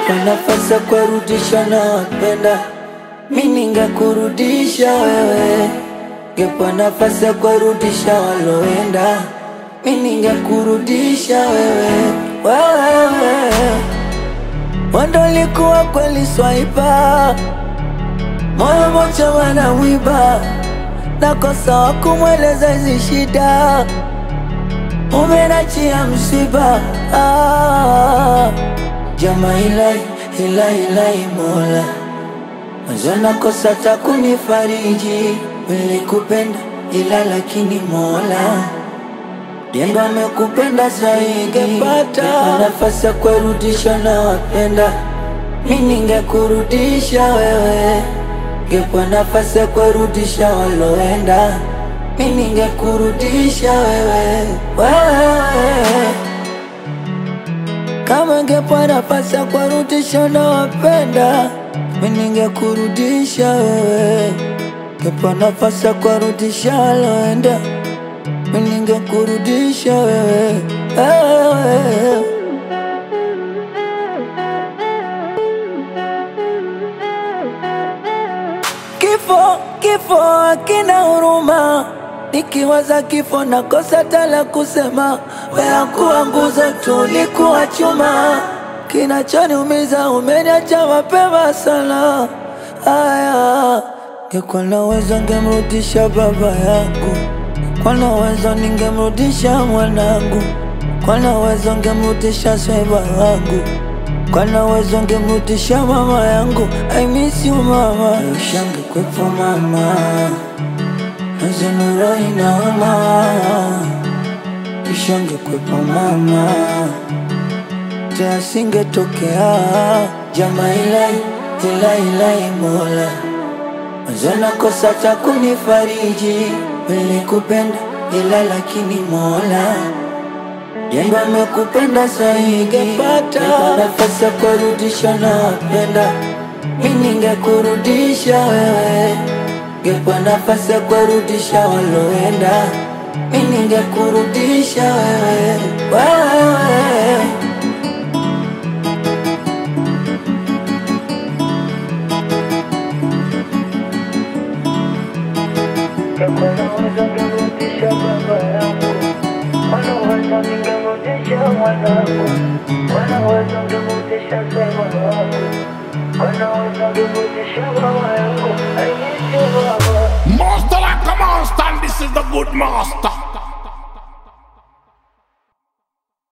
Ningekuwa nafasi ya kurudisha na wapenda, mimi ningekurudisha wewe. Ningekuwa nafasi ya kurudisha waloenda, mimi ningekurudisha wewe. Wando likuwa kweli swaiba, moyo mocha wanawiba, nakosa wa kumweleza hizi shida, umenachia msiba. Jama ilahi Mola, mwanzo nakosa takunifariji. Nilikupenda ila lakini Mola Diendo amekupenda zaidi. Ningepata nafasi ya kurudisha na wapenda, mimi ningekurudisha wewe. Ningekuwa nafasi ya kurudisha waloenda, mimi ningekurudisha wewe. Kama ningekuwa nafasi ya kurudisha na wapenda, mimi ningekurudisha wewe. Ningekuwa nafasi ya kurudisha waloenda, mimi ningekurudisha wewe. Kifo hakina huruma, nikiwaza kifo nakosa tala kusema. Wewe kuwa nguzo tu, ulikuwa chuma, kinachoniumiza umeniacha mapema sana. Ngekuwa naweza ningemrudisha baba yangu, kwa naweza ningemrudisha mwanangu, kwa naweza ningemrudisha sweba wangu, kwa naweza ningemrudisha mama yangu. I miss you mama. Ushange kwepo mama, nazinu roho inauma. Ushange kwepo mama, tea singetokea. Jama ilahi Mola, mwanzo nakosa takunifariji. Nilikupenda ila lakini Mola Diendo amekupenda zaidi. Ningepata nafasi ya kurudisha na wapenda, mimi ningekurudisha wewe. Ningekuwa nafasi ya kurudisha waloenda, mimi ningekurudisha wewe. Wanaweza ningemrudisha baba yangu, wanaweza ningemrudisha mwanangu, wanaweza ningemrudisha sema wangu, wanaweza ningemrudisha mama yangu. I miss you mama. Master like a monster, and this is the good master.